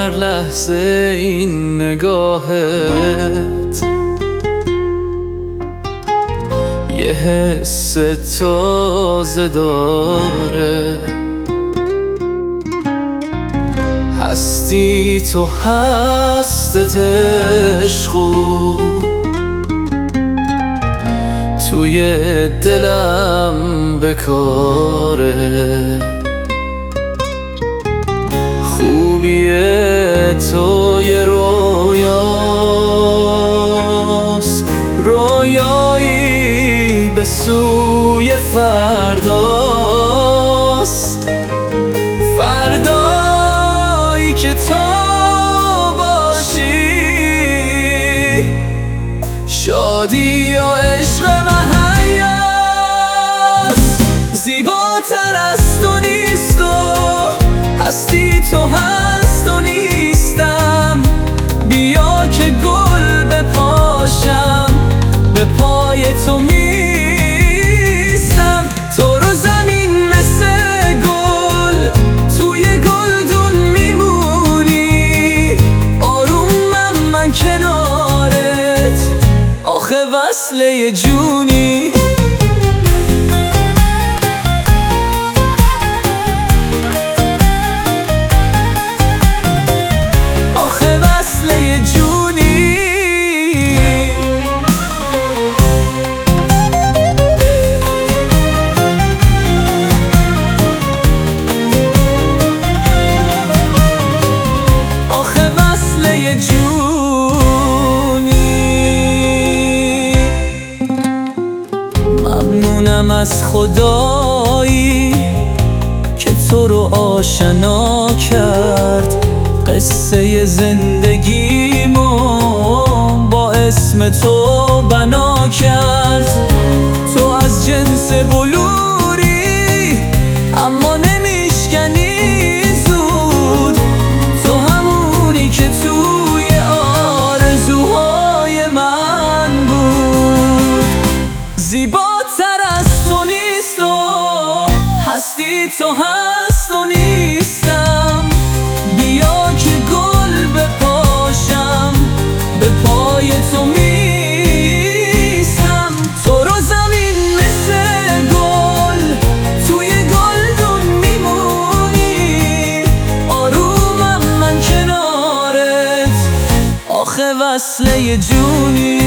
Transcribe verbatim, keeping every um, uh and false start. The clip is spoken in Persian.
هر لحظه این نگاهت یه حس تازه داره. هستی تو هستت عشقو توی دلم بکاره. خوبی تو یه رویاست، رویایی به سوی فرداست. فردایی که تو باشی شادی و عشق مهیاست. زیباتر از تو نیست و هستی تو هست و نیستم. بیا که گل بپاشم به پای تو میستم. تو رو زمین مثل گل توی گلدون میمونی. آرومم من کنارت آخه وصله جونی. ممنونم از خدایی که تو رو آشنا کرد. قصه زندگیمو با اسم تو بنا کرد. تو از جنس بلوری اما نمیشکنی زود. تو همونی که توی آرزوهای من بود. زیباتر از تو نیست و هستی تو هست و نیستم. بیا که گل بپاشم به پای تو میستم. تو رو زمین مثل گل توی گلدون میمونی. آرومم من کنارت آخه وصله جونی.